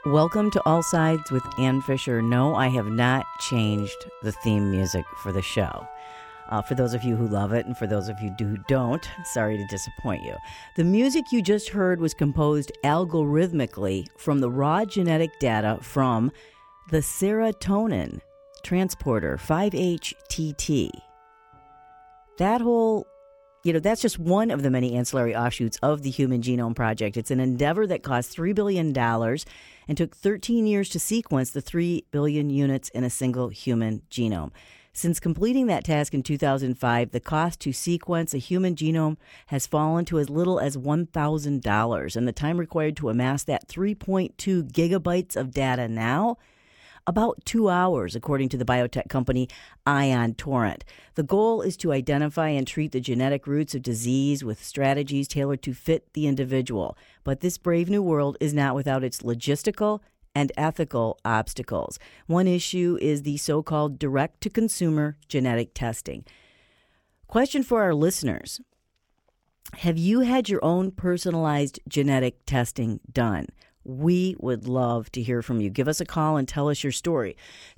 Welcome to All Sides with Ann Fisher. No, I have not changed the theme music for the show. For those of you who love it and for those of you who don't, sorry to disappoint you. The music you just heard was composed algorithmically from the raw genetic data from the serotonin transporter 5-HTT. That whole, that's just one of the many ancillary offshoots of the Human Genome Project. It's an endeavor that cost $3 billion and took 13 years to sequence the 3 billion units in a single human genome. Since completing that task in 2005, the cost to sequence a human genome has fallen to as little as $1,000, and the time required to amass that 3.2 gigabytes of data now, about 2 hours, according to the biotech company Ion Torrent. The goal is to identify and treat the genetic roots of disease with strategies tailored to fit the individual. But this brave new world is not without its logistical and ethical obstacles. One issue is the so-called direct-to-consumer genetic testing. Question for our listeners. Have you had your own personalized genetic testing done? We would love to hear from you. Give us a call and tell us your story.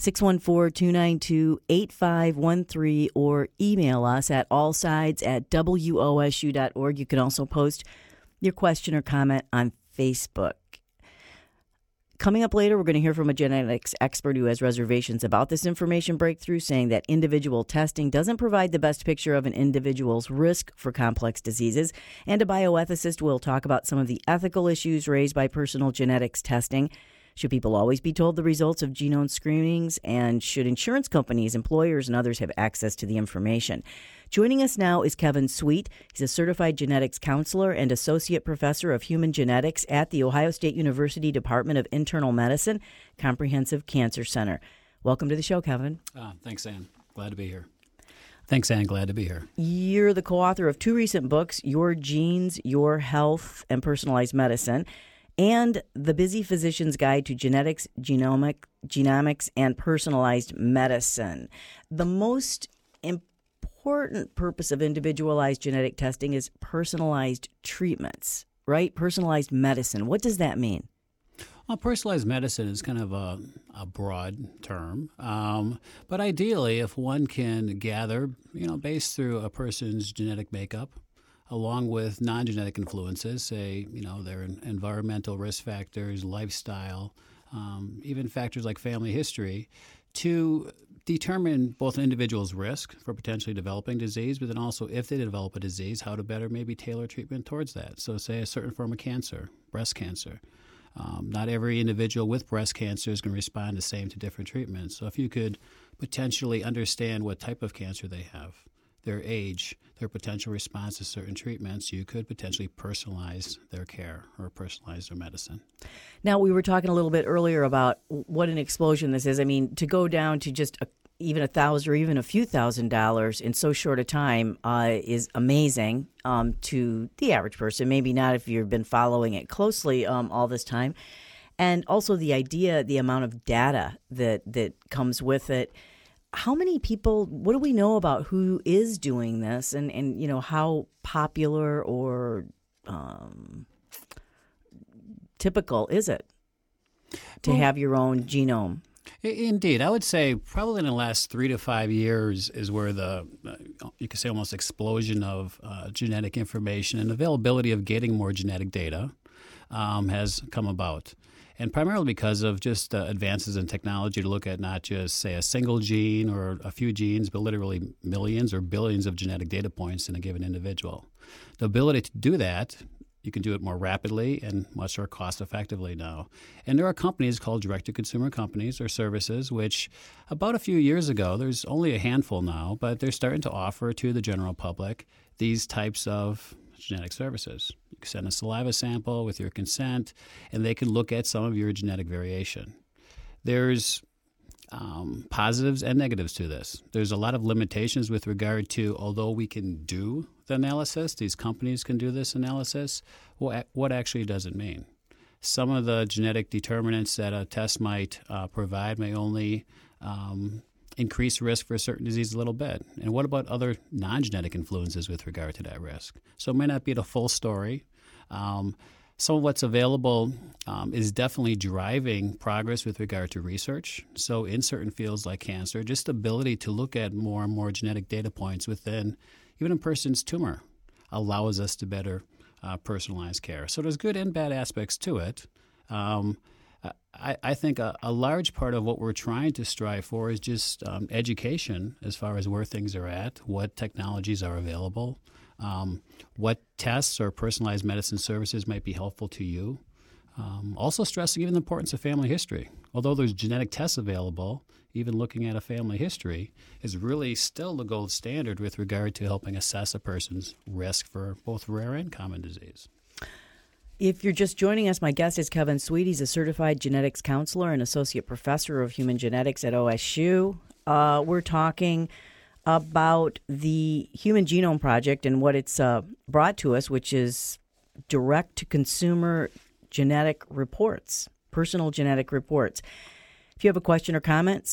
614-292-8513 or email us at allsides@wosu.org. You can also post your question or comment on Facebook. Coming up later, we're going to hear from a genetics expert who has reservations about this information breakthrough, saying that individual testing doesn't provide the best picture of an individual's risk for complex diseases. And a bioethicist will talk about some of the ethical issues raised by personal genetics testing. Should people always be told the results of genome screenings? And should insurance companies, employers, and others have access to the information? Joining us now is Kevin Sweet. He's a certified genetics counselor and associate professor of human genetics at the Ohio State University Department of Internal Medicine Comprehensive Cancer Center. Welcome to the show, Kevin. Thanks, Ann. Glad to be here. Thanks, Ann. Glad to be here. You're the co-author of 2 recent books, Your Genes, Your Health, and Personalized Medicine, and The Busy Physician's Guide to Genetics, Genomics, and Personalized Medicine. The most important purpose of individualized genetic testing is personalized treatments, right? Personalized medicine. What does that mean? Well, personalized medicine is kind of a broad term, but ideally, if one can gather, based through a person's genetic makeup, along with non-genetic influences, say, their environmental risk factors, lifestyle, even factors like family history, to determine both an individual's risk for potentially developing disease, but then also if they develop a disease, how to better maybe tailor treatment towards that. So say a certain form of cancer, breast cancer. Not every individual with breast cancer is going to respond the same to different treatments. So if you could potentially understand what type of cancer they have, their age, their potential response to certain treatments, you could potentially personalize their care or personalize their medicine. Now, we were talking a little bit earlier about what an explosion this is. I mean, to go down to just even $1,000 or even a few $1,000s in so short a time is amazing to the average person. Maybe not if you've been following it closely all this time. And also the idea, the amount of data that comes with it. How many people, what do we know about who is doing this and how popular or typical is it to have your own genome? Indeed. I would say probably in the last 3 to 5 years is where you could say almost explosion of genetic information and availability of getting more genetic data has come about. And primarily because of just advances in technology to look at not just, say, a single gene or a few genes, but literally millions or billions of genetic data points in a given individual. The ability to do that, you can do it more rapidly and much more cost-effectively now. And there are companies called direct-to-consumer companies or services, which about a few years ago, there's only a handful now, but they're starting to offer to the general public these types of genetic services. You can send a saliva sample with your consent, and they can look at some of your genetic variation. There's positives and negatives to this. There's a lot of limitations with regard to, although we can do the analysis, these companies can do this analysis, what actually does it mean? Some of the genetic determinants that a test might provide may only increase risk for a certain disease a little bit. And what about other non-genetic influences with regard to that risk? So it may not be the full story. Some of what's available is definitely driving progress with regard to research. So in certain fields like cancer, just the ability to look at more and more genetic data points within even a person's tumor allows us to better personalize care. So there's good and bad aspects to it. I think a large part of what we're trying to strive for is just education as far as where things are at, what technologies are available, what tests or personalized medicine services might be helpful to you. Also stressing even the importance of family history. Although there's genetic tests available, even looking at a family history is really still the gold standard with regard to helping assess a person's risk for both rare and common disease. If you're just joining us, my guest is Kevin Sweet. He's a certified genetics counselor and associate professor of human genetics at OSU. We're talking about the Human Genome Project and what it's brought to us, which is direct-to-consumer genetic reports, personal genetic reports. If you have a question or comment,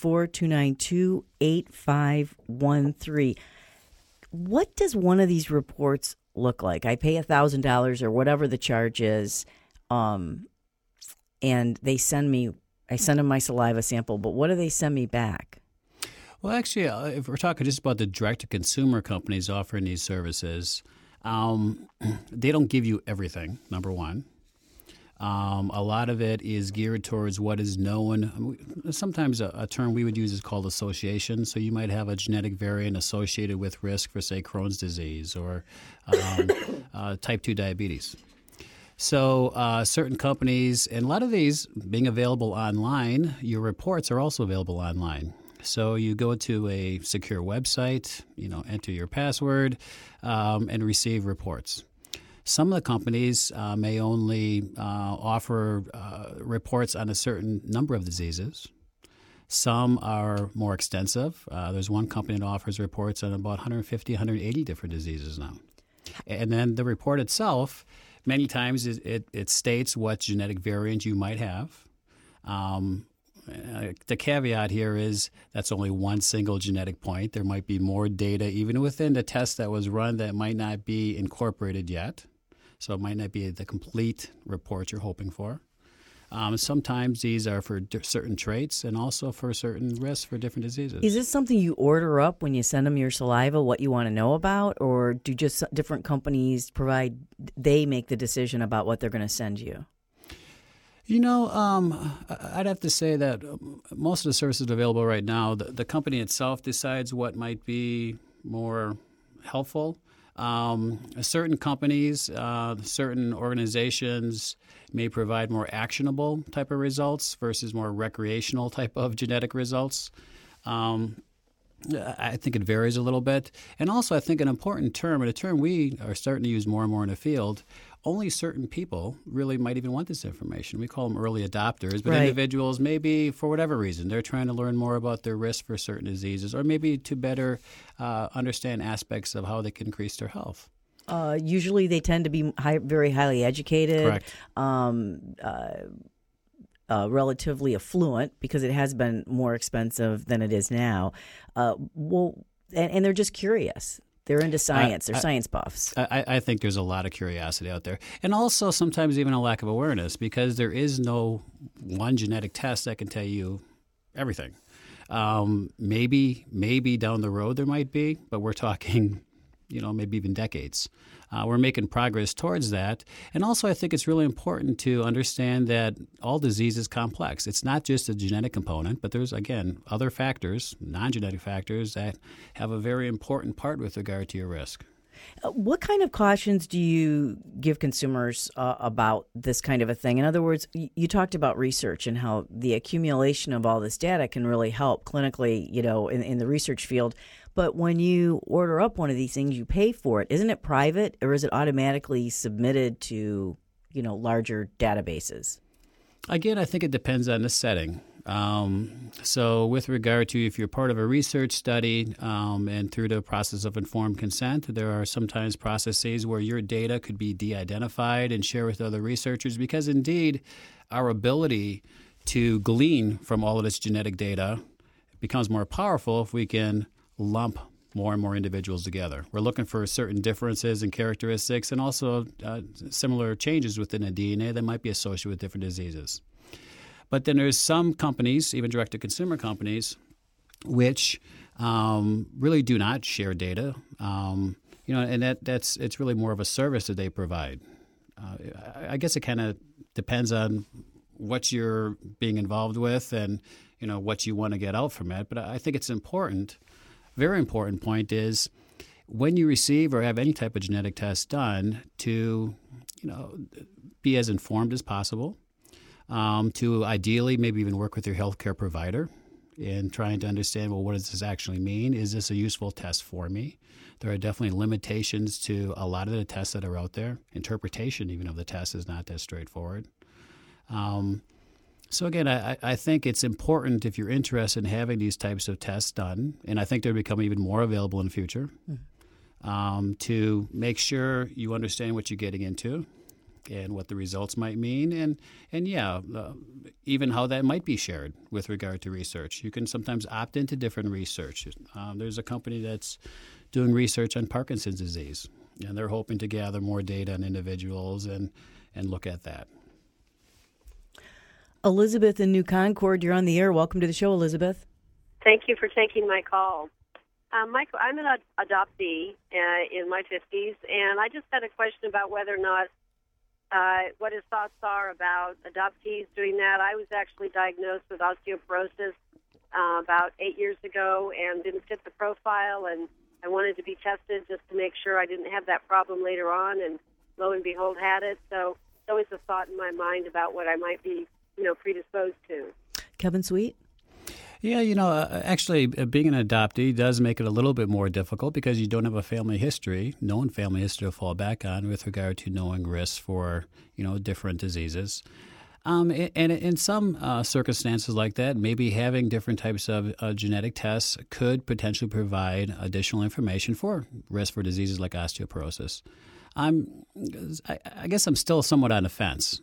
614-292-8513. What does one of these reports look like? I pay $1,000 or whatever the charge is, and I send them my saliva sample, but what do they send me back? Well, actually, if we're talking just about the direct-to-consumer companies offering these services, they don't give you everything, number one. A lot of it is geared towards what is known. Sometimes a term we would use is called association. So you might have a genetic variant associated with risk for, say, Crohn's disease or type 2 diabetes. So certain companies, and a lot of these being available online, your reports are also available online. So you go to a secure website, enter your password, and receive reports. Some of the companies may only offer reports on a certain number of diseases. Some are more extensive. There's one company that offers reports on about 150, 180 different diseases now. And then the report itself, many times it states what genetic variant you might have. The caveat here is that's only one single genetic point. There might be more data even within the test that was run that might not be incorporated yet. So it might not be the complete report you're hoping for. Sometimes these are for certain traits and also for certain risks for different diseases. Is this something you order up when you send them your saliva, what you want to know about, or do just different companies they make the decision about what they're going to send you? I'd have to say that most of the services available right now, the company itself decides what might be more helpful. Certain companies, certain organizations may provide more actionable type of results versus more recreational type of genetic results. I think it varies a little bit. And also I think an important term, and a term we are starting to use more and more in the field, only certain people really might even want this information. We call them early adopters, but right. Individuals maybe for whatever reason, they're trying to learn more about their risk for certain diseases or maybe to better understand aspects of how they can increase their health. Usually they tend to be very highly educated. Correct. Relatively affluent because it has been more expensive than it is now. And they're just curious. They're into science. They're science buffs. I think there's a lot of curiosity out there. And also sometimes even a lack of awareness because there is no one genetic test that can tell you everything. Maybe down the road there might be, but we're talking, maybe even decades. We're making progress towards that. And also I think it's really important to understand that all disease is complex. It's not just a genetic component, but there's, again, other factors, non-genetic factors, that have a very important part with regard to your risk. What kind of cautions do you give consumers about this kind of a thing? In other words, you talked about research and how the accumulation of all this data can really help clinically, in the research field. But when you order up one of these things, you pay for it. Isn't it private, or is it automatically submitted to, larger databases? Again, I think it depends on the setting. So with regard to if you're part of a research study and through the process of informed consent, there are sometimes processes where your data could be de-identified and shared with other researchers because indeed our ability to glean from all of this genetic data becomes more powerful if we can lump more and more individuals together. We're looking for certain differences in characteristics and also similar changes within the DNA that might be associated with different diseases. But then there's some companies, even direct-to-consumer companies, which really do not share data. And it's really more of a service that they provide. I guess it kind of depends on what you're being involved with and what you want to get out from it. But I think it's important. Very important point is when you receive or have any type of genetic test done to be as informed as possible. To ideally maybe even work with your healthcare provider in trying to understand, well, what does this actually mean? Is this a useful test for me? There are definitely limitations to a lot of the tests that are out there. Interpretation even of the test is not that straightforward. So again, I think it's important if you're interested in having these types of tests done, and I think they'll become even more available in the future, to make sure you understand what you're getting into and what the results might mean, and even how that might be shared with regard to research. You can sometimes opt into different research. There's a company that's doing research on Parkinson's disease, and they're hoping to gather more data on individuals and look at that. Elizabeth in New Concord, you're on the air. Welcome to the show, Elizabeth. Thank you for taking my call. Michael, I'm an adoptee in my 50s, and I just had a question about whether or not what his thoughts are about adoptees doing that. I was actually diagnosed with osteoporosis about 8 years ago and didn't fit the profile, and I wanted to be tested just to make sure I didn't have that problem later on, and lo and behold, had it. So it's always a thought in my mind about what I might be, predisposed to. Kevin Sweet? Yeah, actually being an adoptee does make it a little bit more difficult because you don't have a known family history to fall back on with regard to knowing risks for, different diseases. And in some circumstances like that, maybe having different types of genetic tests could potentially provide additional information for risk for diseases like osteoporosis. I guess I'm still somewhat on the fence.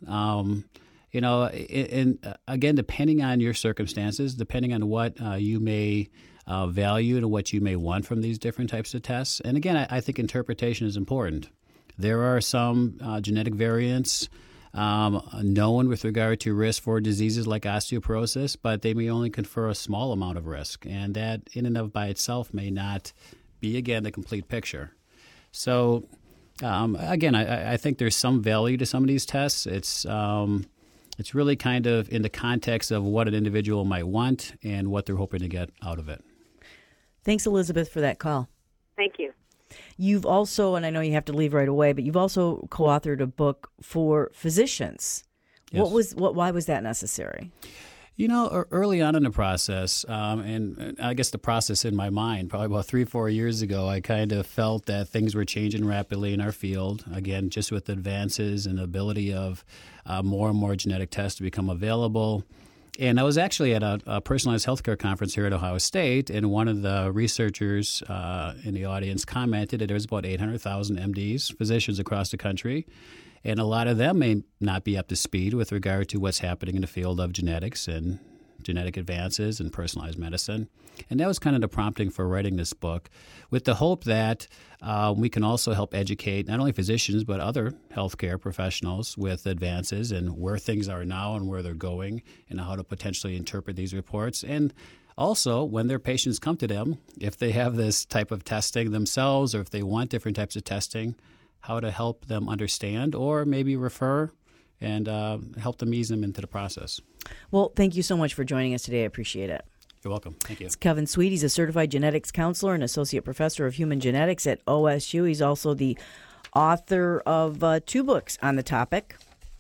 Again, depending on your circumstances, depending on what you may value and what you may want from these different types of tests. And again, I think interpretation is important. There are some genetic variants known with regard to risk for diseases like osteoporosis, but they may only confer a small amount of risk. And that in and of by itself may not be, again, the complete picture. So, again, I think there's some value to some of these tests. It's really kind of in the context of what an individual might want and what they're hoping to get out of it. Thanks, Elizabeth, for that call. Thank you. You've also, and I know you have to leave right away, but you've also co-authored a book for physicians. Yes. Why was that necessary? Early on in the process, and I guess the process in my mind, probably about 3-4 years ago, I kind of felt that things were changing rapidly in our field. Again, just with advances and the ability of more and more genetic tests to become available. And I was actually at a personalized healthcare conference here at Ohio State, and one of the researchers in the audience commented that there's about 800,000 MDs, physicians across the country. And a lot of them may not be up to speed with regard to what's happening in the field of genetics and genetic advances and personalized medicine. And that was kind of the prompting for writing this book, with the hope that we can also help educate not only physicians but other healthcare professionals with advances and where things are now and where they're going and how to potentially interpret these reports. And also, when their patients come to them, if they have this type of testing themselves or if they want different types of testing, how to help them understand or maybe refer and help them ease them into the process. Well, thank you so much for joining us today. I appreciate it. You're welcome. Thank you. It's Kevin Sweet. He's a certified genetics counselor and associate professor of human genetics at OSU. He's also the author of 2 books on the topic.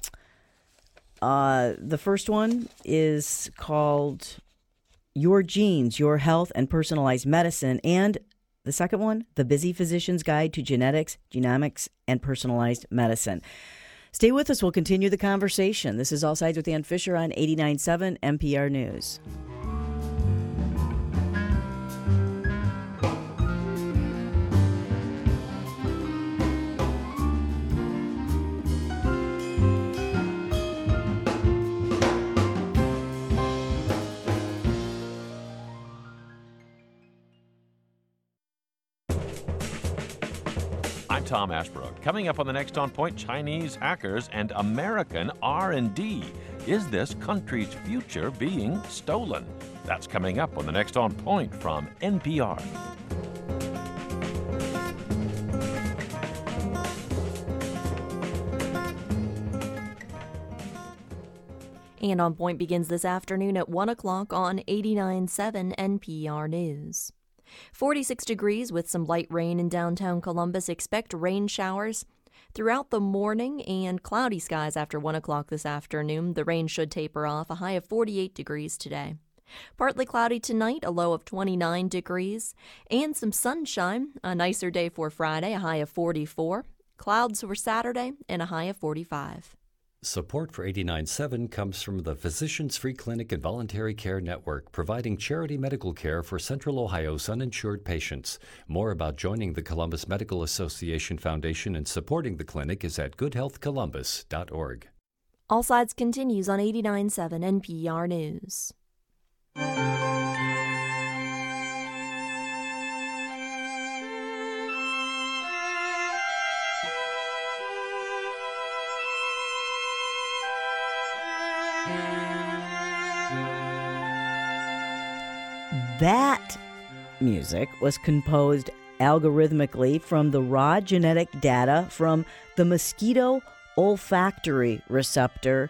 The first one is called Your Genes, Your Health, and Personalized Medicine, and the second one, The Busy Physician's Guide to Genetics, Genomics, and Personalized Medicine. Stay with us. We'll continue the conversation. This is All Sides with Ann Fisher on 89.7 NPR News. Tom Ashbrook. Coming up on the next On Point, Chinese hackers and American R&D. Is this country's future being stolen? That's coming up on the next On Point from NPR. And On Point begins this afternoon at 1 o'clock on 89.7 NPR News. 46 degrees with some light rain in downtown Columbus. Expect rain showers throughout the morning and cloudy skies after 1 o'clock this afternoon. The rain should taper off, a high of 48 degrees today. Partly cloudy tonight, a low of 29 degrees. And some sunshine, a nicer day for Friday, a high of 44. Clouds for Saturday and a high of 45. Support for 89.7 comes from the Physicians Free Clinic and Voluntary Care Network, providing charity medical care for Central Ohio's uninsured patients. More about joining the Columbus Medical Association Foundation and supporting the clinic is at goodhealthcolumbus.org. All Sides continues on 89.7 NPR News. That music was composed algorithmically from the raw genetic data from the mosquito olfactory receptor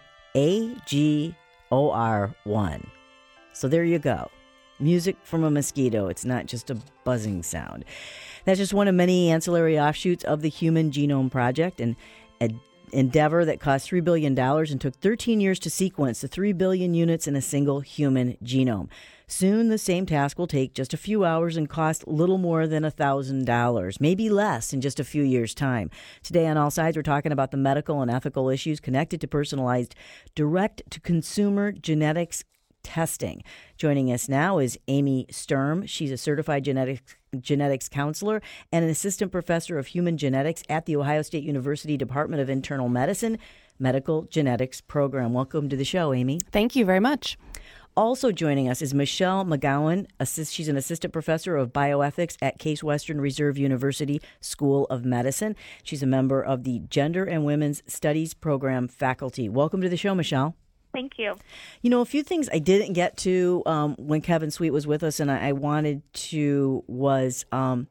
AGOR1. So there you go. Music from a mosquito. It's not just a buzzing sound. That's just one of many ancillary offshoots of the Human Genome Project, an endeavor that cost $3 billion and took 13 years to sequence the 3 billion units in a single human genome. Soon, the same task will take just a few hours and cost little more than $1,000, maybe less in just a few years' time. Today on All Sides, we're talking about the medical and ethical issues connected to personalized direct-to-consumer genetics testing. Joining us now is Amy Sturm. She's a certified genetics counselor and an assistant professor of human genetics at the Ohio State University Department of Internal Medicine Medical Genetics Program. Welcome to the show, Amy. Thank you very much. Also joining us is Michelle McGowan. She's an assistant professor of bioethics at Case Western Reserve University School of Medicine. She's a member of the Gender and Women's Studies Program faculty. Welcome to the show, Michelle. Thank you. You know, a few things I didn't get to when Kevin Sweet was with us, and I wanted to, was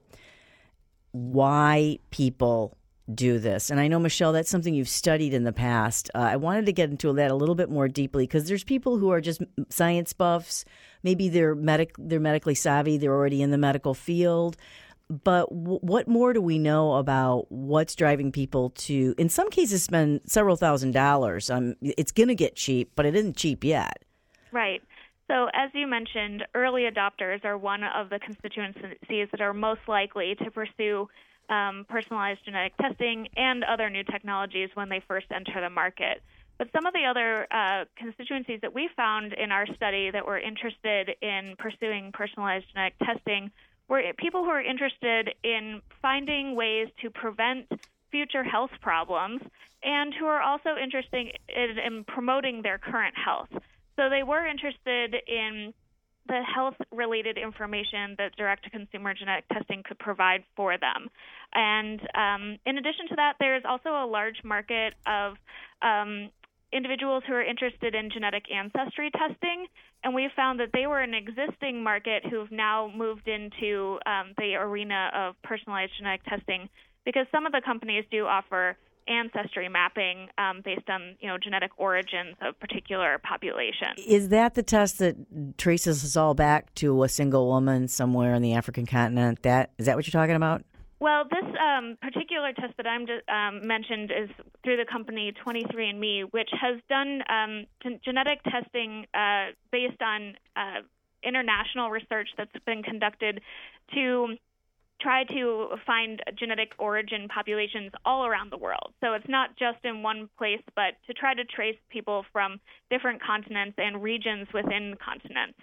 why people do this. And I know, Michelle, that's something you've studied in the past. I wanted to get into that a little bit more deeply because there's people who are just science buffs. Maybe they're medically savvy. They're already in the medical field. But what more do we know about what's driving people to, in some cases, spend several $1,000s? It's going to get cheap, but it isn't cheap yet. Right. So as you mentioned, early adopters are one of the constituencies that are most likely to pursue personalized genetic testing and other new technologies when they first enter the market. But some of the other constituencies that we found in our study that were interested in pursuing personalized genetic testing were people who are interested in finding ways to prevent future health problems and who are also interested in promoting their current health. So they were interested in the health-related information that direct-to-consumer genetic testing could provide for them. And in addition to that, there's also a large market of individuals who are interested in genetic ancestry testing, and we found that they were an existing market who've now moved into the arena of personalized genetic testing because some of the companies do offer ancestry mapping based on genetic origins of particular populations. Is that the test that traces us all back to a single woman somewhere in the African continent? Is that what you're talking about? Well, this particular test that I'm mentioned is through the company 23andMe, which has done genetic testing based on international research that's been conducted to try to find genetic origin populations all around the world. So it's not just in one place, but to try to trace people from different continents and regions within continents.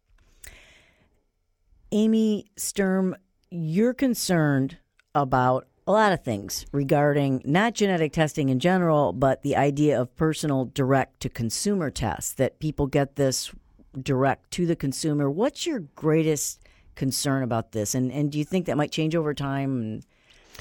Amy Sturm, you're concerned about a lot of things regarding not genetic testing in general, but the idea of personal direct-to-consumer tests, that people get this direct to the consumer. What's your greatest concern about this? And do you think that might change over time?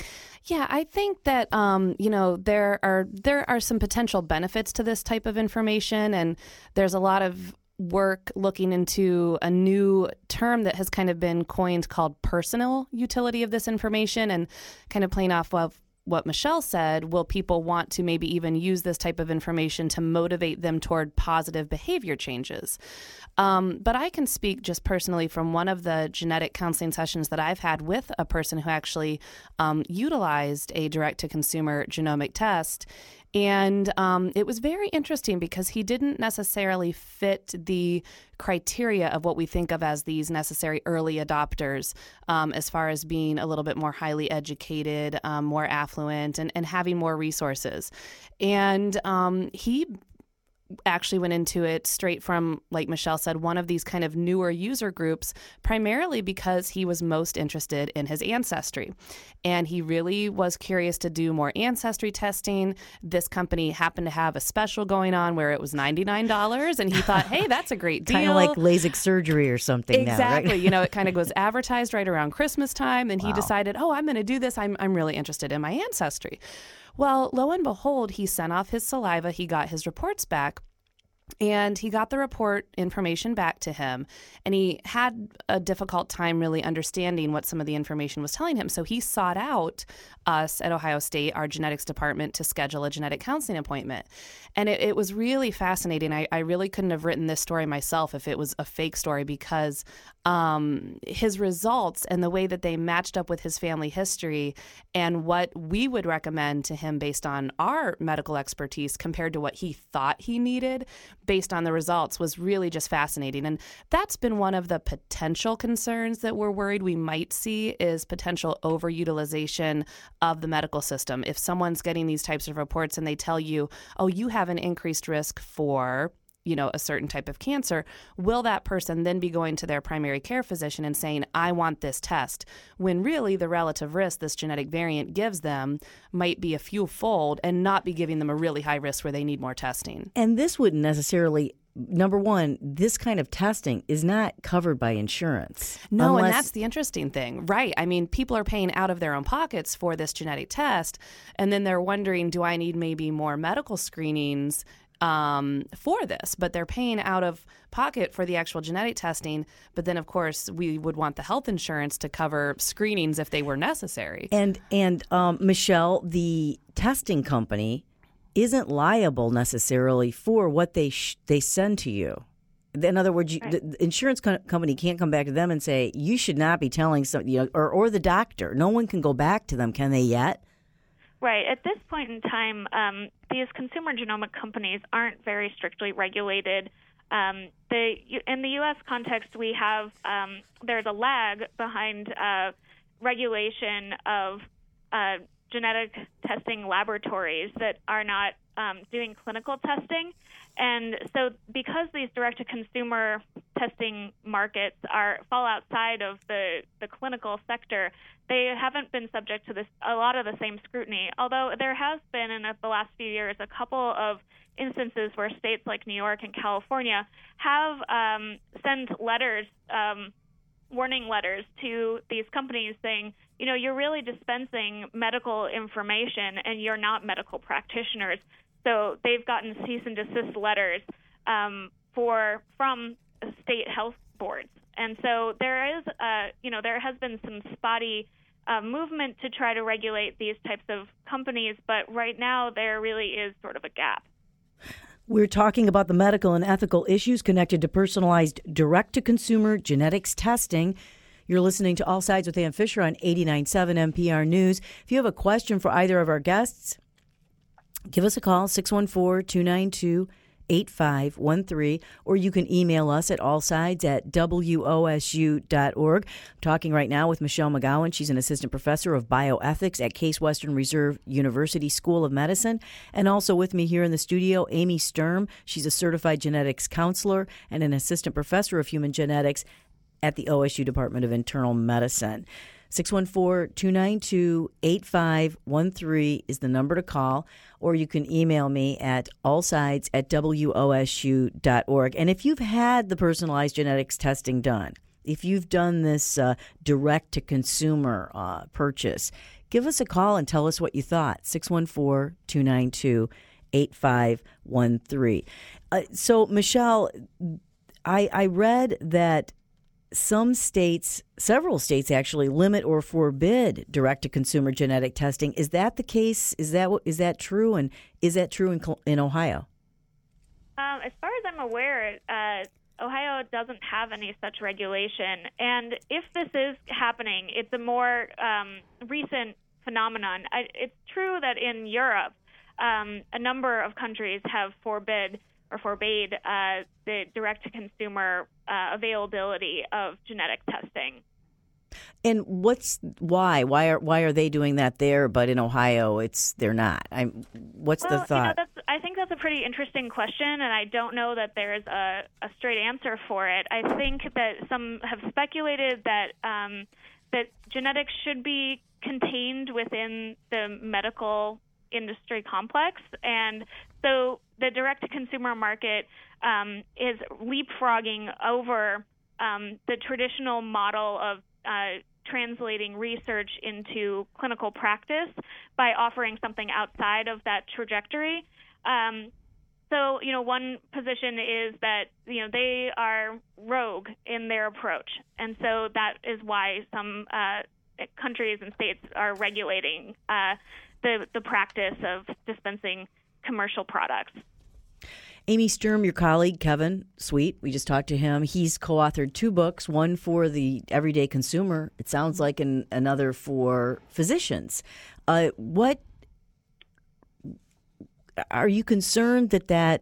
Yeah, I think that there are some potential benefits to this type of information, and there's a lot of work looking into a new term that has kind of been coined called personal utility of this information, and kind of playing off of what Michelle said, will people want to maybe even use this type of information to motivate them toward positive behavior changes? But I can speak just personally from one of the genetic counseling sessions that I've had with a person who actually utilized a direct-to-consumer genomic test. And it was very interesting because he didn't necessarily fit the criteria of what we think of as these necessary early adopters, as far as being a little bit more highly educated, more affluent, and having more resources. And he actually went into it straight from, like Michelle said, one of these kind of newer user groups, primarily because he was most interested in his ancestry. And he really was curious to do more ancestry testing. This company happened to have a special going on where it was $99, and he thought, hey, that's a great deal. Kind of like LASIK surgery or something exactly. now, right? You know, it kind of was advertised right around Christmas time, and he decided, I'm going to do this. I'm really interested in my ancestry. Well, lo and behold, he sent off his saliva. He got his reports back. And he got the report information back to him, and he had a difficult time really understanding what some of the information was telling him. So he sought out us at Ohio State, our genetics department, to schedule a genetic counseling appointment. And it was really fascinating. I really couldn't have written this story myself if it was a fake story, because his results and the way that they matched up with his family history and what we would recommend to him based on our medical expertise compared to what he thought he needed based on the results was really just fascinating. And that's been one of the potential concerns that we're worried we might see, is potential overutilization of the medical system. If someone's getting these types of reports and they tell you, oh, you have an increased risk for a certain type of cancer, will that person then be going to their primary care physician and saying, I want this test, when really the relative risk this genetic variant gives them might be a few fold and not be giving them a really high risk where they need more testing? And this wouldn't necessarily, number one, this kind of testing is not covered by insurance. No, and that's the interesting thing, right? I mean, people are paying out of their own pockets for this genetic test, and then they're wondering, do I need maybe more medical screenings for this? But they're paying out of pocket for the actual genetic testing. But then, of course, we would want the health insurance to cover screenings if they were necessary. And Michelle, the testing company isn't liable necessarily for what they send to you. In other words, the insurance company can't come back to them and say, you should not be telling or the doctor. No one can go back to them, can they yet? Right. At this point in time, these consumer genomic companies aren't very strictly regulated. In the U.S. context, we have there's a lag behind regulation of genetic testing laboratories that are not doing clinical testing. And so because these direct-to-consumer testing markets fall outside of the clinical sector, they haven't been subject to a lot of the same scrutiny, although there has been in the last few years a couple of instances where states like New York and California have sent letters, warning letters to these companies saying, you're really dispensing medical information and you're not medical practitioners. So they've gotten cease and desist letters from state health boards. And so there has been some spotty movement to try to regulate these types of companies, but right now there really is sort of a gap. We're talking about the medical and ethical issues connected to personalized direct-to-consumer genetics testing. You're listening to All Sides with Ann Fisher on 89.7 NPR News. If you have a question for either of our guests, give us a call, 614-292-8513, or you can email us at allsides@wosu.org. I'm talking right now with Michelle McGowan. She's an assistant professor of bioethics at Case Western Reserve University School of Medicine. And also with me here in the studio, Amy Sturm. She's a certified genetics counselor and an assistant professor of human genetics at the OSU Department of Internal Medicine. 614-292-8513 is the number to call, or you can email me at allsides@wosu.org. And if you've had the personalized genetics testing done, if you've done this direct-to-consumer purchase, give us a call and tell us what you thought. 614-292-8513. So, Michelle, I read that several states actually limit or forbid direct-to-consumer genetic testing. Is that the case? Is that true? And is that true in Ohio? As far as I'm aware, Ohio doesn't have any such regulation. And if this is happening, it's a more recent phenomenon. It's true that in Europe, a number of countries have forbade the direct-to-consumer availability of genetic testing. And why? Why are they doing that there, but in Ohio they're not? What's the thought? I think that's a pretty interesting question, and I don't know that there's a straight answer for it. I think that some have speculated that that genetics should be contained within the medical industry complex, and so the direct-to-consumer market is leapfrogging over the traditional model of translating research into clinical practice by offering something outside of that trajectory. So, one position is that, they are rogue in their approach. And so that is why some countries and states are regulating the practice of dispensing commercial products. Amy Sturm, your colleague, Kevin Sweet, we just talked to him. He's co-authored 2 books, one for the everyday consumer, it sounds like, and another for physicians. What are you concerned that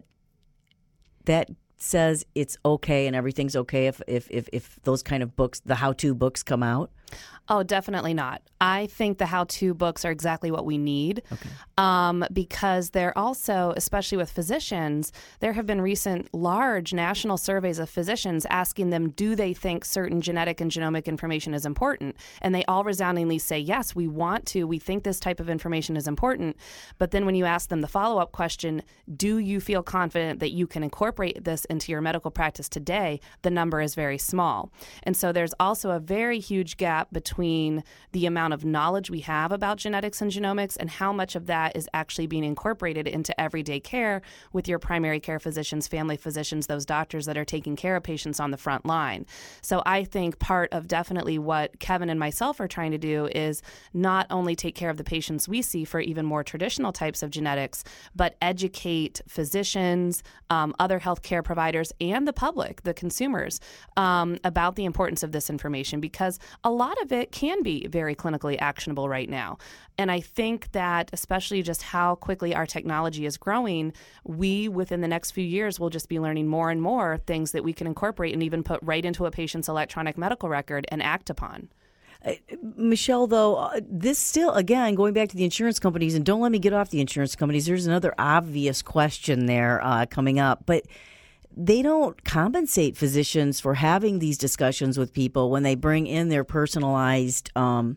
says it's okay and everything's okay if those kind of books, the how-to books, come out? Oh, definitely not. I think the how-to books are exactly what we need, because they're also, especially with physicians, there have been recent large national surveys of physicians asking them, do they think certain genetic and genomic information is important? And they all resoundingly say, yes, we want to. We think this type of information is important. But then when you ask them the follow-up question, do you feel confident that you can incorporate this into your medical practice today? The number is very small. And so there's also a very huge gap between the amount of knowledge we have about genetics and genomics and how much of that is actually being incorporated into everyday care with your primary care physicians, family physicians, those doctors that are taking care of patients on the front line. So I think part of definitely what Kevin and myself are trying to do is not only take care of the patients we see for even more traditional types of genetics, but educate physicians, other healthcare providers, and the public, the consumers, about the importance of this information, because a lot of it can be very clinically actionable right now. And I think that especially just how quickly our technology is growing, we within the next few years will just be learning more and more things that we can incorporate and even put right into a patient's electronic medical record and act upon. Michelle, though, this still, again, going back to the insurance companies, and don't let me get off the insurance companies, there's another obvious question there coming up, but they don't compensate physicians for having these discussions with people when they bring in their personalized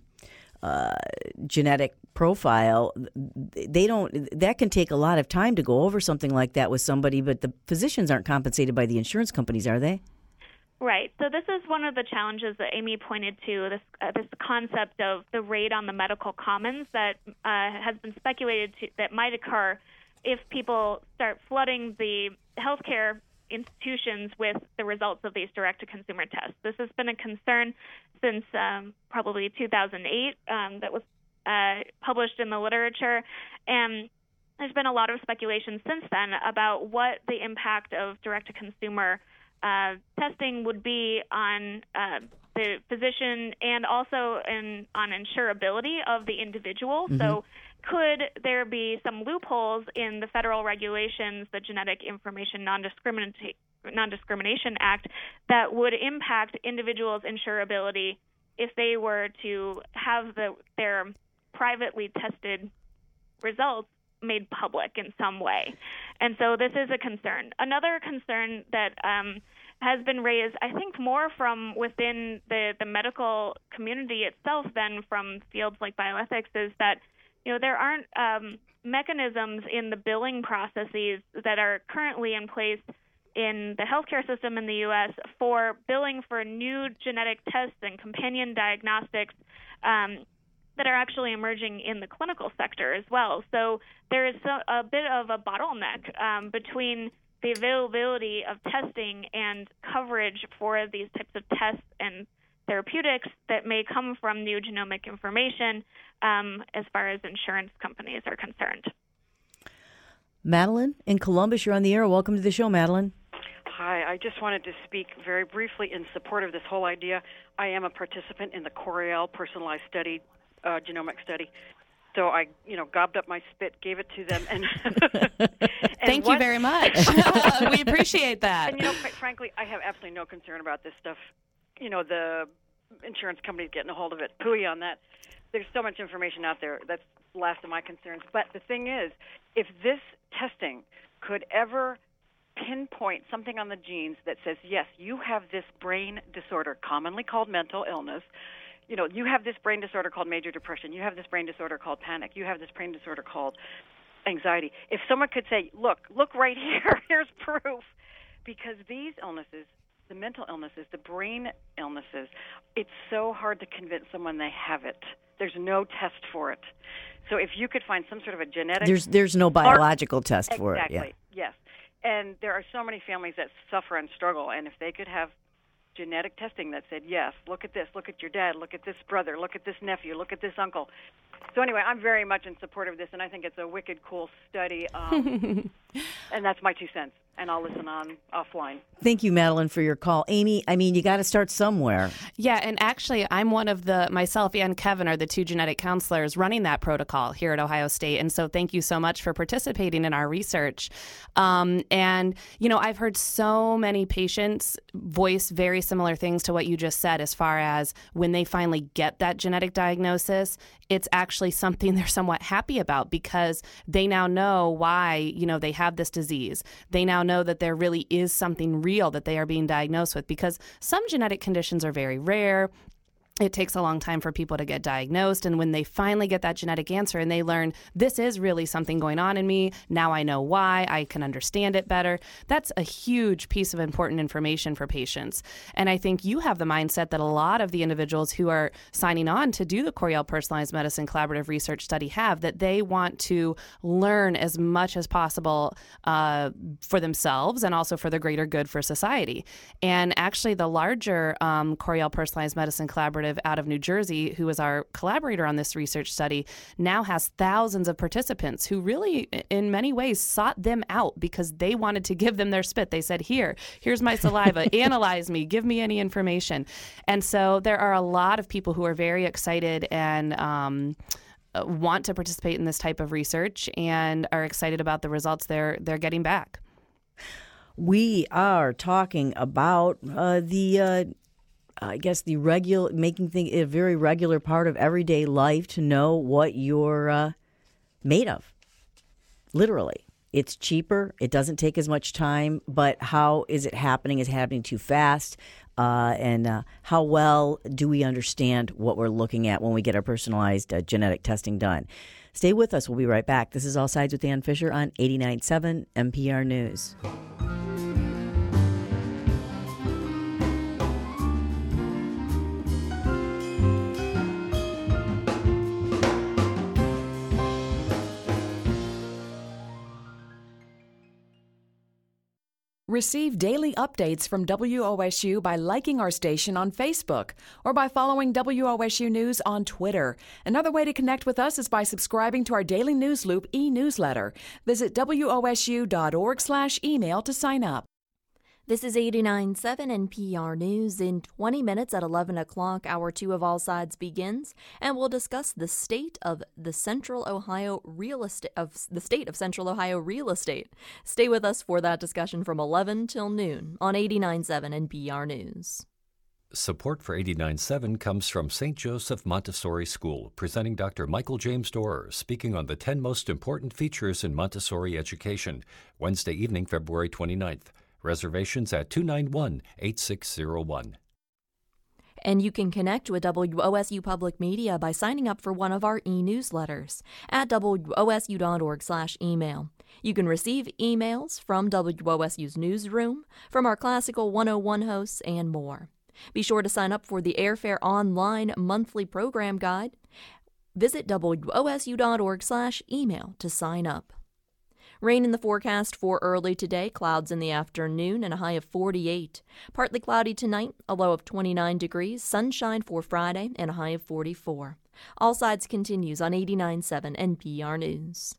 genetic profile. They don't. That can take a lot of time to go over something like that with somebody, but the physicians aren't compensated by the insurance companies, are they? Right. So this is one of the challenges that Amy pointed to, this concept of the raid on the medical commons that has been speculated that might occur if people start flooding the healthcare institutions with the results of these direct-to-consumer tests. This has been a concern since probably 2008 that was published in the literature, and there's been a lot of speculation since then about what the impact of direct-to-consumer testing would be on the physician and also on insurability of the individual. Mm-hmm. So could there be some loopholes in the federal regulations, the Genetic Information Non-Discrimination Act, that would impact individuals' insurability if they were to have their privately tested results made public in some way? And so this is a concern. Another concern that has been raised, I think, more from within the medical community itself than from fields like bioethics, is that there aren't mechanisms in the billing processes that are currently in place in the healthcare system in the U.S. for billing for new genetic tests and companion diagnostics that are actually emerging in the clinical sector as well. So there is a bit of a bottleneck between the availability of testing and coverage for these types of tests and therapeutics that may come from new genomic information as far as insurance companies are concerned. Madeline in Columbus, you're on the air. Welcome to the show, Madeline. Hi, I just wanted to speak very briefly in support of this whole idea. I am a participant in the Coriell personalized study, genomic study. So I, gobbed up my spit, gave it to them, and thank you very much. We appreciate that. And quite frankly, I have absolutely no concern about this stuff. The insurance companies getting a hold of it. Pooey on that. There's so much information out there. That's the last of my concerns. But the thing is, if this testing could ever pinpoint something on the genes that says, yes, you have this brain disorder, commonly called mental illness. You have this brain disorder called major depression. You have this brain disorder called panic. You have this brain disorder called anxiety. If someone could say, look right here, here's proof. Because these illnesses, the mental illnesses, the brain illnesses, it's so hard to convince someone they have it. There's no test for it. So if you could find some sort of a genetic... There's no biological test for it. Exactly, yes. And there are so many families that suffer and struggle, and if they could have genetic testing that said, yes, look at this, look at your dad, look at this brother, look at this nephew, look at this uncle. So anyway, I'm very much in support of this, and I think it's a wicked cool study, and that's my 2 cents. And I'll listen on offline. Thank you, Madeline, for your call. Amy, you got to start somewhere. Yeah, and actually, I'm one of myself and Kevin are the 2 genetic counselors running that protocol here at Ohio State. And so thank you so much for participating in our research. And, I've heard so many patients voice very similar things to what you just said as far as when they finally get that genetic diagnosis, it's actually something they're somewhat happy about because they now know why, they have this disease. They now know that there really is something real that they are being diagnosed with because some genetic conditions are very rare. It takes a long time for people to get diagnosed. And when they finally get that genetic answer and they learn this is really something going on in me, now I know why, I can understand it better. That's a huge piece of important information for patients. And I think you have the mindset that a lot of the individuals who are signing on to do the Coriell Personalized Medicine Collaborative Research Study have, that they want to learn as much as possible for themselves and also for the greater good for society. And actually the larger Coriell Personalized Medicine Collaborative out of New Jersey, who is our collaborator on this research study, now has thousands of participants who really, in many ways, sought them out because they wanted to give them their spit. They said, here's my saliva, analyze me, give me any information. And so there are a lot of people who are very excited and want to participate in this type of research and are excited about the results they're getting back. We are talking about making things a very regular part of everyday life to know what you're made of. Literally. It's cheaper. It doesn't take as much time. But how is it happening? Is it happening too fast? And how well do we understand what we're looking at when we get our personalized genetic testing done? Stay with us. We'll be right back. This is All Sides with Ann Fisher on 89.7 NPR News. Receive daily updates from WOSU by liking our station on Facebook or by following WOSU News on Twitter. Another way to connect with us is by subscribing to our daily News Loop e-newsletter. Visit wosu.org/email to sign up. This is 89.7 NPR News. In 20 minutes at 11 o'clock, Hour 2 of All Sides begins, and we'll discuss the state of the Central Ohio real estate Central Ohio real estate. Stay with us for that discussion from 11 till noon on 89.7 NPR News. Support for 89.7 comes from St. Joseph Montessori School, presenting Dr. Michael James Dorer, speaking on the 10 most important features in Montessori education, Wednesday evening, February 29th. Reservations at 291-8601. And you can connect with WOSU Public Media by signing up for one of our e-newsletters at wosu.org/email. You can receive emails from WOSU's newsroom, from our Classical 101 hosts, and more. Be sure to sign up for the Airfare Online monthly program guide. Visit wosu.org/email to sign up. Rain in the forecast for early today, clouds in the afternoon, and a high of 48. Partly cloudy tonight, a low of 29 degrees, sunshine for Friday, and a high of 44. All Sides continues on 89.7 NPR News.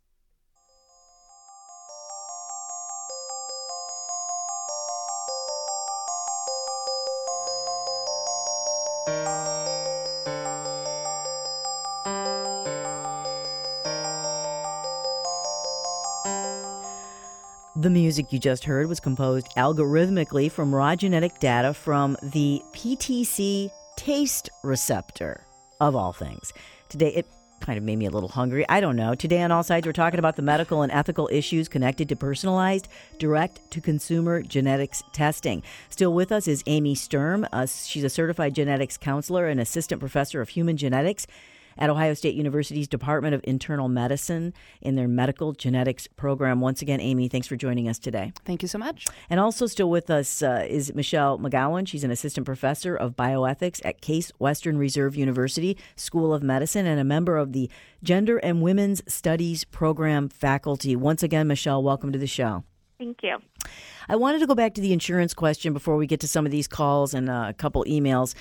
The music you just heard was composed algorithmically from raw genetic data from the PTC taste receptor, of all things. Today, it kind of made me a little hungry. I don't know. Today on All Sides, we're talking about the medical and ethical issues connected to personalized, direct-to-consumer genetics testing. Still with us is Amy Sturm. She's a certified genetics counselor and assistant professor of human genetics at Ohio State University's Department of Internal Medicine in their medical genetics program. Once again, Amy, thanks for joining us today. Thank you so much. And also still with us is Michelle McGowan. She's an assistant professor of bioethics at Case Western Reserve University School of Medicine and a member of the Gender and Women's Studies program faculty. Once again, Michelle, welcome to the show. Thank you. I wanted to go back to the insurance question before we get to some of these calls and a couple emails.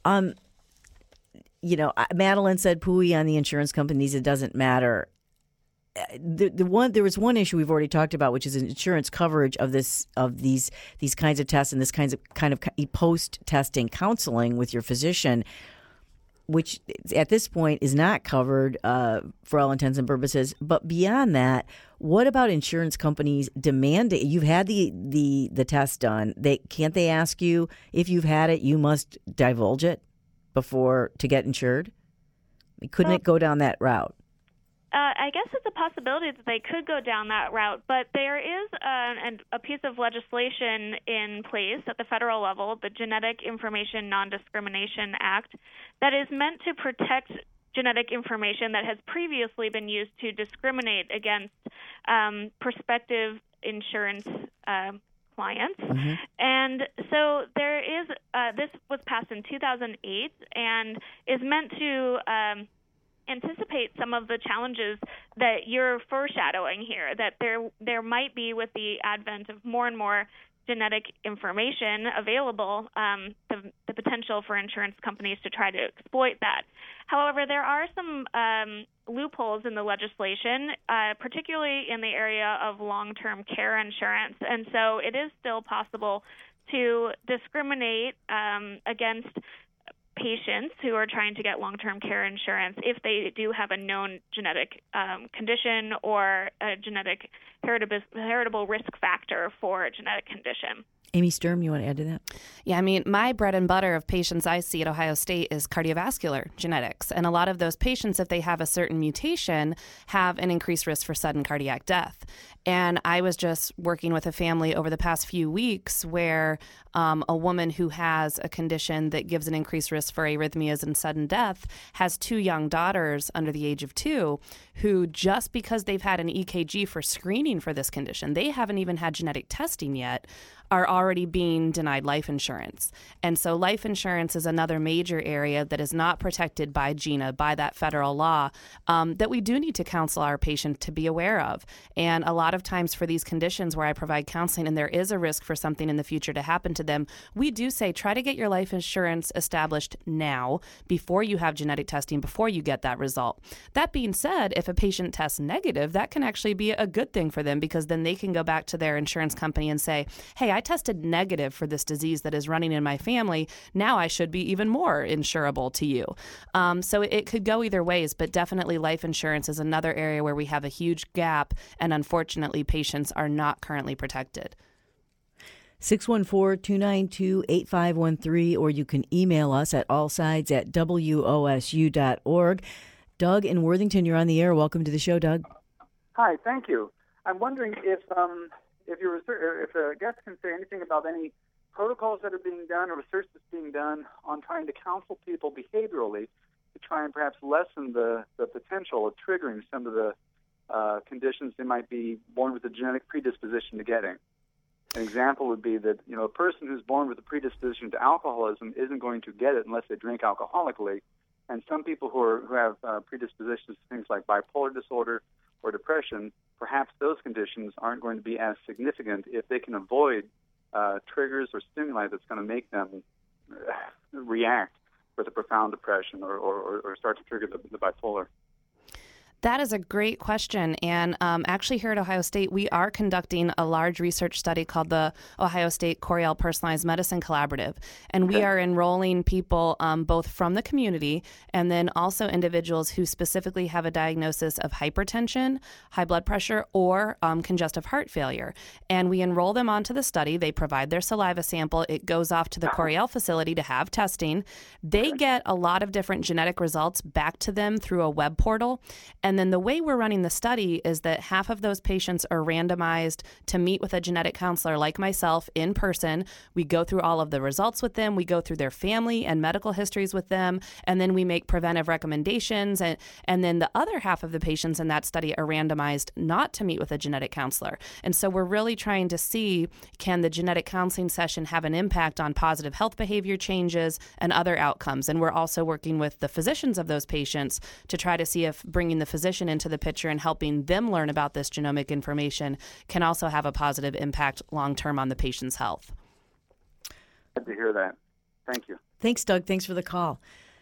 Madeline said pooey on the insurance companies. It doesn't matter. There was one issue we've already talked about, which is insurance coverage of these kinds of tests and this kind of post testing counseling with your physician, which at this point is not covered for all intents and purposes. But beyond that, what about insurance companies demanding? You've had the test done. Can't they ask you if you've had it? You must divulge it before to get insured? Couldn't it go down that route? I guess it's a possibility that they could go down that route, but there is a piece of legislation in place at the federal level, the Genetic Information Non-Discrimination Act, that is meant to protect genetic information that has previously been used to discriminate against prospective insurance clients. Mm-hmm. And so there is, this was passed in 2008 and is meant to anticipate some of the challenges that you're foreshadowing here, that there might be with the advent of more and more genetic information available, the potential for insurance companies to try to exploit that. However, there are some loopholes in the legislation, particularly in the area of long-term care insurance. And so it is still possible to discriminate against patients who are trying to get long-term care insurance if they do have a known genetic condition or a genetic heritable risk factor for a genetic condition. Amy Sturm, you want to add to that? Yeah, I mean, my bread and butter of patients I see at Ohio State is cardiovascular genetics. And a lot of those patients, if they have a certain mutation, have an increased risk for sudden cardiac death. And I was just working with a family over the past few weeks where a woman who has a condition that gives an increased risk for arrhythmias and sudden death has 2 young daughters under the age of 2 who, just because they've had an EKG for screening for this condition, they haven't even had genetic testing yet, are already being denied life insurance. And so life insurance is another major area that is not protected by GINA, by that federal law, that we do need to counsel our patient to be aware of. And a lot of times for these conditions where I provide counseling and there is a risk for something in the future to happen to them, we do say try to get your life insurance established now before you have genetic testing, before you get that result. That being said, if a patient tests negative, that can actually be a good thing for them because then they can go back to their insurance company and say, hey, I tested negative for this disease that is running in my family. Now I should be even more insurable to you. So it could go either ways, but definitely life insurance is another area where we have a huge gap, and unfortunately, patients are not currently protected. 614-292-8513, or you can email us at allsides@wosu.org. Doug in Worthington, you're on the air. Welcome to the show, Doug. Hi, thank you. I'm wondering if a guest can say anything about any protocols that are being done or research that's being done on trying to counsel people behaviorally to try and perhaps lessen the potential of triggering some of the conditions they might be born with a genetic predisposition to getting. An example would be that, a person who's born with a predisposition to alcoholism isn't going to get it unless they drink alcoholically, And some people who have predispositions to things like bipolar disorder or depression, perhaps those conditions aren't going to be as significant if they can avoid triggers or stimuli that's going to make them react with a profound depression or start to trigger the bipolar. That is a great question. And actually here at Ohio State, we are conducting a large research study called the Ohio State Coriell Personalized Medicine Collaborative. And we are enrolling people both from the community and then also individuals who specifically have a diagnosis of hypertension, high blood pressure, or congestive heart failure. And we enroll them onto the study. They provide their saliva sample. It goes off to the Coriell facility to have testing. They get a lot of different genetic results back to them through a web portal. And then the way we're running the study is that half of those patients are randomized to meet with a genetic counselor like myself in person. We go through all of the results with them. We go through their family and medical histories with them. And then we make preventive recommendations. And then the other half of the patients in that study are randomized not to meet with a genetic counselor. And so we're really trying to see, can the genetic counseling session have an impact on positive health behavior changes and other outcomes? And we're also working with the physicians of those patients to try to see if bringing the physician into the picture and helping them learn about this genomic information can also have a positive impact long-term on the patient's health. Glad to hear that. Thank you. Thanks, Doug. Thanks for the call.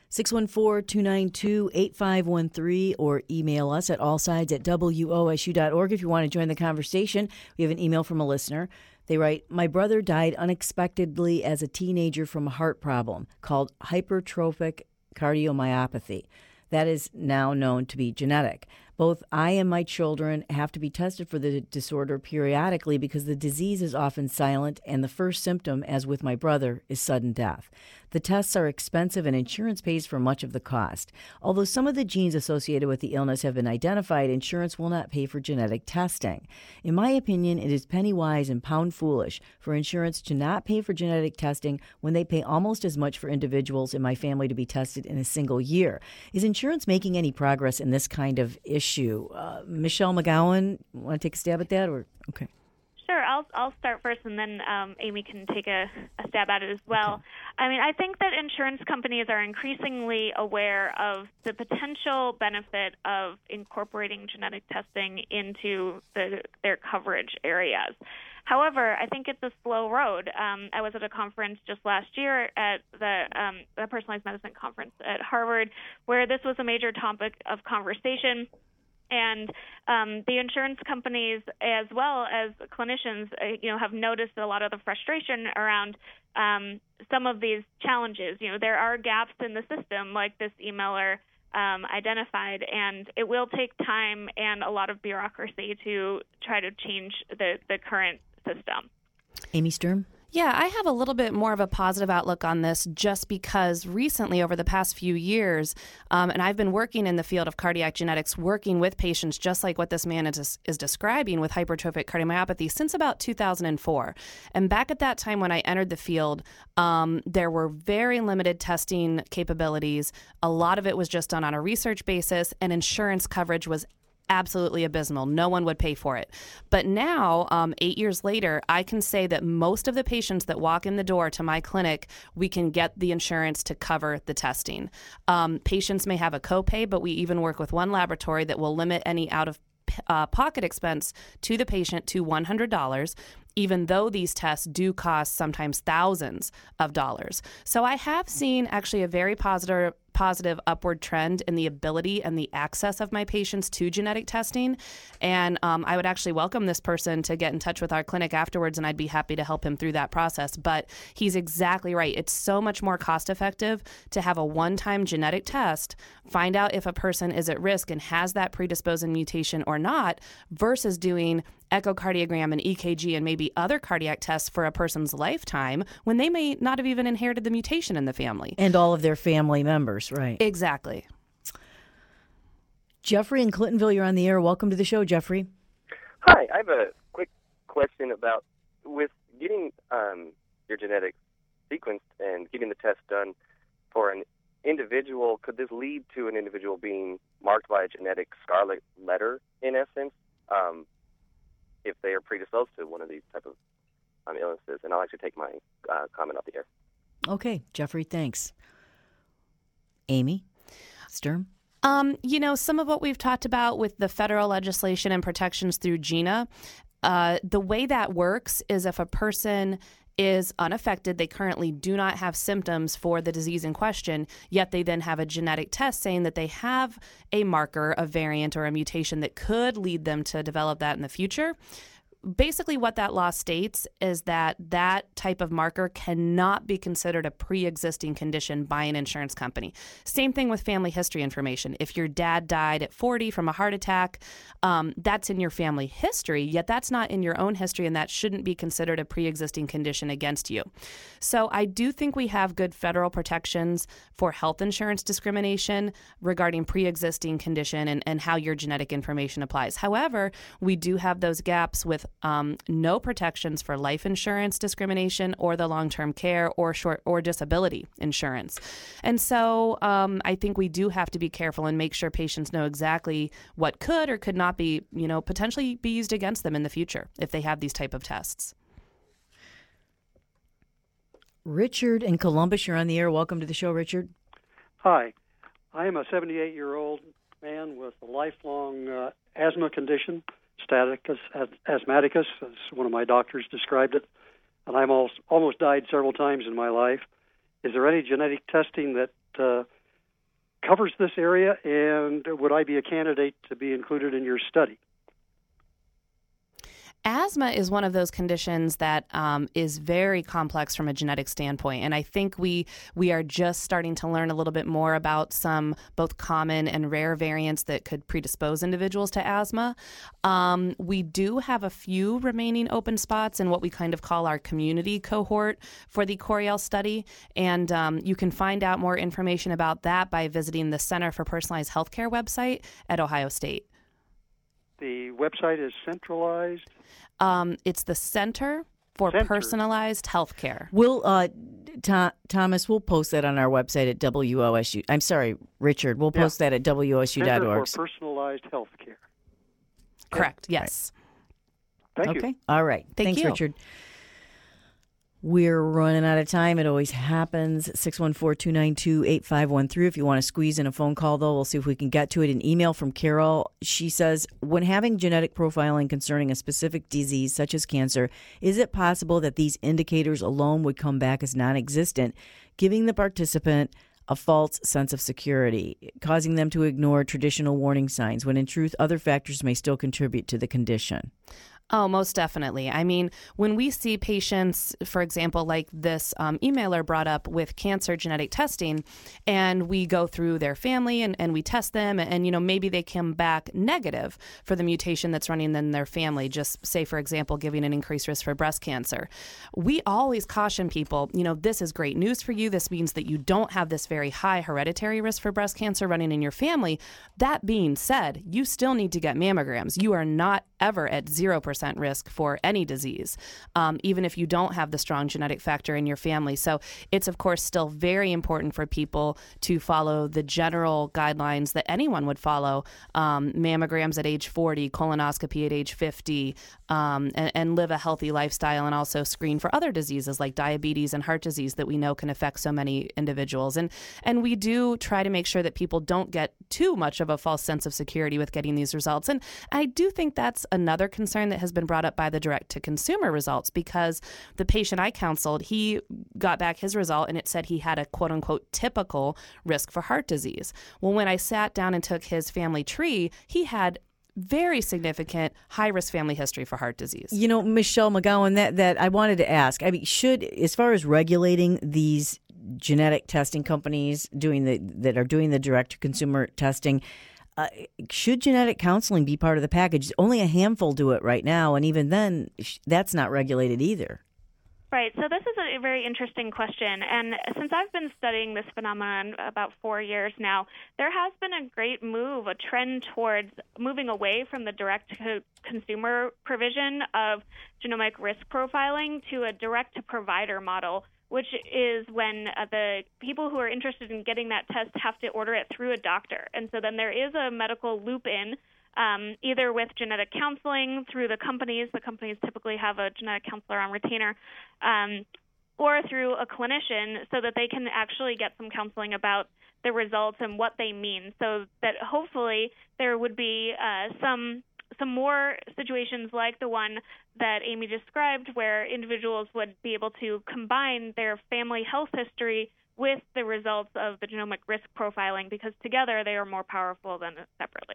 614-292-8513 or email us at allsides@wosu.org if you want to join the conversation. We have an email from a listener. They write, my brother died unexpectedly as a teenager from a heart problem called hypertrophic cardiomyopathy. That is now known to be genetic. Both I and my children have to be tested for the disorder periodically because the disease is often silent and the first symptom, as with my brother, is sudden death. The tests are expensive and insurance pays for much of the cost. Although some of the genes associated with the illness have been identified, insurance will not pay for genetic testing. In my opinion, it is penny wise and pound foolish for insurance to not pay for genetic testing when they pay almost as much for individuals in my family to be tested in a single year. Is insurance making any progress in this kind of issue? Michelle McGowan, want to take a stab at that? Or okay. Sure, I'll start first, and then Amy can take a stab at it as well. Okay. I mean, I think that insurance companies are increasingly aware of the potential benefit of incorporating genetic testing into their coverage areas. However, I think it's a slow road. I was at a conference just last year at the Personalized Medicine Conference at Harvard, where this was a major topic of conversation. And the insurance companies, as well as clinicians, have noticed a lot of the frustration around some of these challenges. There are gaps in the system, like this emailer identified, and it will take time and a lot of bureaucracy to try to change the current system. Amy Sturm? Yeah, I have a little bit more of a positive outlook on this just because recently, over the past few years, and I've been working in the field of cardiac genetics, working with patients just like what this man is describing with hypertrophic cardiomyopathy since about 2004. And back at that time when I entered the field, there were very limited testing capabilities. A lot of it was just done on a research basis, and insurance coverage was absolutely abysmal. No one would pay for it. But now, 8 years later, I can say that most of the patients that walk in the door to my clinic, we can get the insurance to cover the testing. Patients may have a copay, but we even work with one laboratory that will limit any out-of-pocket expense to the patient to $100. Even though these tests do cost sometimes thousands of dollars. So I have seen actually a very positive upward trend in the ability and the access of my patients to genetic testing. And I would actually welcome this person to get in touch with our clinic afterwards, and I'd be happy to help him through that process. But he's exactly right. It's so much more cost effective to have a one-time genetic test, find out if a person is at risk and has that predisposing mutation or not, versus doing echocardiogram and EKG and maybe other cardiac tests for a person's lifetime when they may not have even inherited the mutation in the family. And all of their family members, right? Exactly. Jeffrey in Clintonville, you're on the air. Welcome to the show, Jeffrey. Hi, I have a quick question about with getting your genetics sequenced and getting the test done for an individual, could this lead to an individual being marked by a genetic scarlet letter, in essence? If they are predisposed to one of these type of illnesses. And I'll actually take my comment off the air. Okay, Jeffrey, thanks. Amy? Sturm? Some of what we've talked about with the federal legislation and protections through GINA, the way that works is if a person is unaffected, they currently do not have symptoms for the disease in question, yet they then have a genetic test saying that they have a marker, a variant, or a mutation that could lead them to develop that in the future. Basically, what that law states is that that type of marker cannot be considered a pre-existing condition by an insurance company. Same thing with family history information. If your dad died at 40 from a heart attack, that's in your family history, yet that's not in your own history, and that shouldn't be considered a pre-existing condition against you. So I do think we have good federal protections for health insurance discrimination regarding pre-existing condition and how your genetic information applies. However, we do have those gaps with no protections for life insurance discrimination or the long-term care or disability insurance. And so I think we do have to be careful and make sure patients know exactly what could or could not be, potentially be used against them in the future if they have these type of tests. Richard in Columbus, you're on the air. Welcome to the show, Richard. Hi. I am a 78-year-old man with a lifelong asthma condition. Staticus asthmaticus, as one of my doctors described it, and I almost died several times in my life. Is there any genetic testing that covers this area, and would I be a candidate to be included in your study? Asthma is one of those conditions that is very complex from a genetic standpoint, and I think we are just starting to learn a little bit more about some both common and rare variants that could predispose individuals to asthma. We do have a few remaining open spots in what we kind of call our community cohort for the Coriell study, and you can find out more information about that by visiting the Center for Personalized Healthcare website at Ohio State. The website is centralized? It's the Center for Personalized Healthcare. We'll, Thomas, we'll post that on our website at WOSU. I'm sorry, Richard. We'll post that at WOSU.org. Center for Personalized Healthcare. Correct, yes. Right. Thank you. Okay, all right. Thanks, you. Richard. We're running out of time. It always happens. 614-292-8513. If you want to squeeze in a phone call, though, we'll see if we can get to it. An email from Carol. She says, when having genetic profiling concerning a specific disease such as cancer, is it possible that these indicators alone would come back as non-existent, giving the participant a false sense of security, causing them to ignore traditional warning signs, when in truth other factors may still contribute to the condition? Oh, most definitely. I mean, when we see patients, for example, like this emailer brought up with cancer genetic testing, and we go through their family and we test them, and, maybe they come back negative for the mutation that's running in their family, just say, for example, giving an increased risk for breast cancer. We always caution people, this is great news for you. This means that you don't have this very high hereditary risk for breast cancer running in your family. That being said, you still need to get mammograms. You are not ever at 0% risk for any disease, even if you don't have the strong genetic factor in your family. So it's, of course, still very important for people to follow the general guidelines that anyone would follow, mammograms at age 40, colonoscopy at age 50, and live a healthy lifestyle, and also screen for other diseases like diabetes and heart disease that we know can affect so many individuals. And we do try to make sure that people don't get too much of a false sense of security with getting these results. And I do think that's another concern that has been brought up by the direct-to-consumer results, because the patient I counseled, he got back his result and it said he had a quote-unquote typical risk for heart disease. Well, when I sat down and took his family tree, he had very significant high-risk family history for heart disease. Michelle McGowan, that I wanted to ask, I mean, as far as regulating these genetic testing companies that are doing the direct-to-consumer testing, should genetic counseling be part of the package? Only a handful do it right now, and even then, that's not regulated either. Right. So this is a very interesting question. And since I've been studying this phenomenon about 4 years now, there has been a great move, a trend towards moving away from the direct-to-consumer provision of genomic risk profiling to a direct-to-provider model, which is when the people who are interested in getting that test have to order it through a doctor. And so then there is a medical loop in, either with genetic counseling through the companies. The companies typically have a genetic counselor on retainer, or through a clinician, so that they can actually get some counseling about the results and what they mean, so that hopefully there would be some more situations like the one that Amy described, where individuals would be able to combine their family health history with the results of the genomic risk profiling, because together they are more powerful than separately.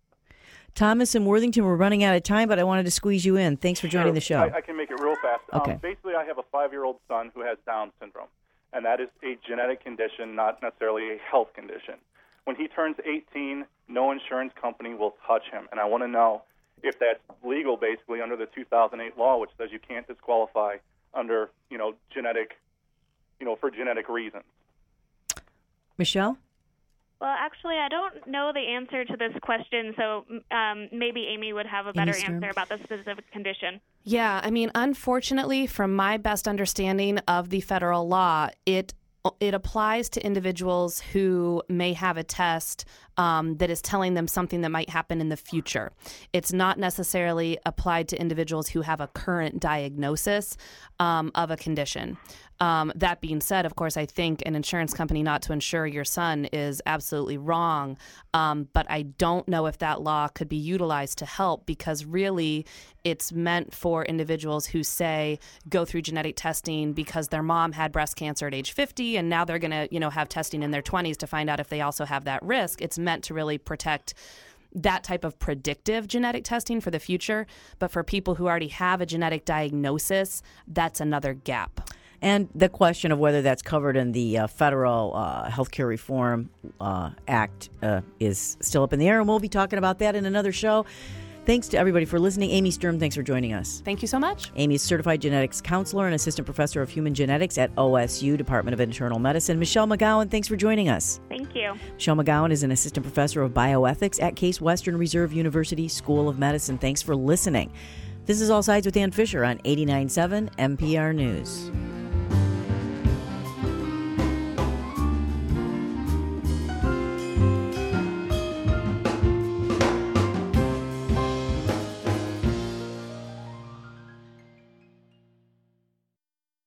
Thomas in Worthington, we're running out of time, but I wanted to squeeze you in. Thanks for joining the show. I can make it real fast. Okay. Basically, I have a 5-year-old son who has Down syndrome, and that is a genetic condition, not necessarily a health condition. When he turns 18, no insurance company will touch him, and I want to know if that's legal, basically, under the 2008 law, which says you can't disqualify under, genetic, for genetic reasons. Michelle? Well, actually, I don't know the answer to this question, so maybe Amy would have a better answer about the specific condition. Yeah, I mean, unfortunately, from my best understanding of the federal law, it applies to individuals who may have a test that is telling them something that might happen in the future. It's not necessarily applied to individuals who have a current diagnosis of a condition. That being said, of course, I think an insurance company not to insure your son is absolutely wrong. But I don't know if that law could be utilized to help, because really it's meant for individuals who, say, go through genetic testing because their mom had breast cancer at age 50 and now they're going to, have testing in their 20s to find out if they also have that risk. It's meant to really protect that type of predictive genetic testing for the future. But for people who already have a genetic diagnosis, that's another gap. And the question of whether that's covered in the federal Healthcare Reform Act is still up in the air, and we'll be talking about that in another show. Thanks to everybody for listening. Amy Sturm, thanks for joining us. Thank you so much. Amy's certified genetics counselor and assistant professor of human genetics at OSU Department of Internal Medicine. Michelle McGowan, thanks for joining us. Thank you. Michelle McGowan is an assistant professor of bioethics at Case Western Reserve University School of Medicine. Thanks for listening. This is All Sides with Ann Fisher on 89.7 NPR News.